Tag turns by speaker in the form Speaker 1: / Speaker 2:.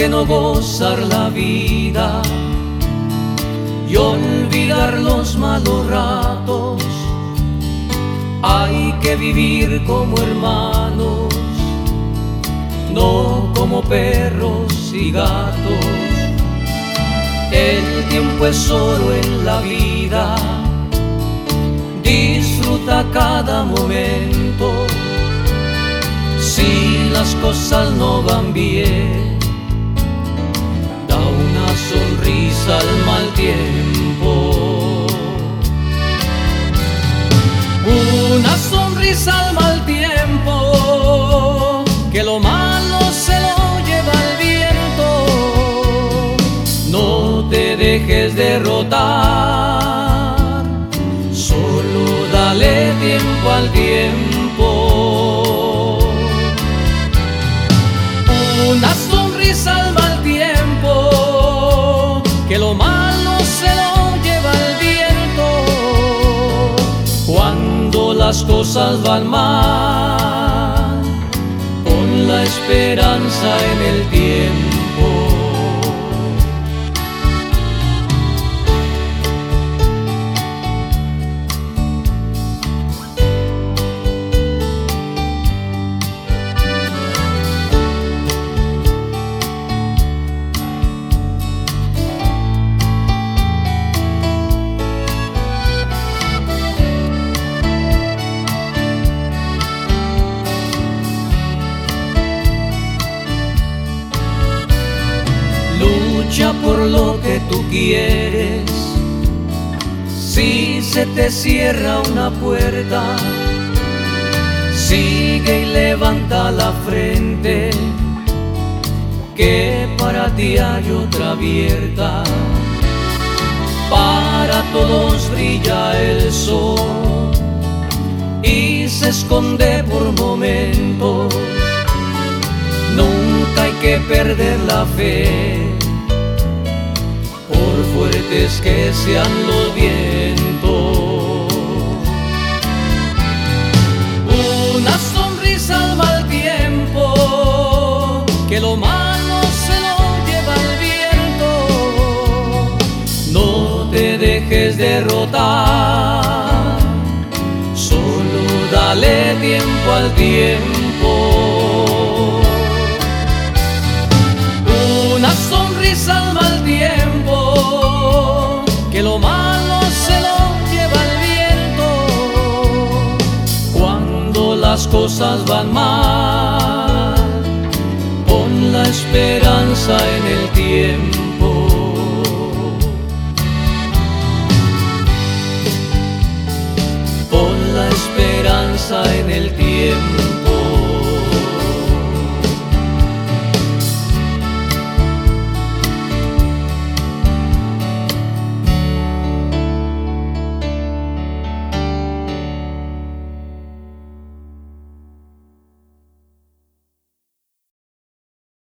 Speaker 1: qué no gozar la vida y olvidar los malos ratos? Hay que vivir como hermanos, no como perros y gatos. El tiempo es oro en la vida, disfruta cada momento. Si las cosas no van bien, da una sonrisa al mal tiempo. Una sonrisa al mal tiempo, que lo malo se lo lleva el viento. No te dejes derrotar, solo dale tiempo al tiempo. Una sonrisa al mal tiempo, que lo malo se lo lleva el viento. Cuando las cosas van mal, pon la esperanza en el tiempo. Lucha por lo que tú quieres. Si se te cierra una puerta, sigue y levanta la frente, que para ti hay otra abierta. Para todos brilla el sol y se esconde por momentos. Nunca hay que perder la fe, por fuertes que sean los vientos. Una sonrisa al mal tiempo, que lo malo se lo lleva el viento. No te dejes derrotar, solo dale tiempo al tiempo. Una sonrisa al mal tiempo, que lo malo se lo lleva el viento. Cuando las cosas van mal, pon la esperanza en el tiempo. Pon la esperanza en el tiempo.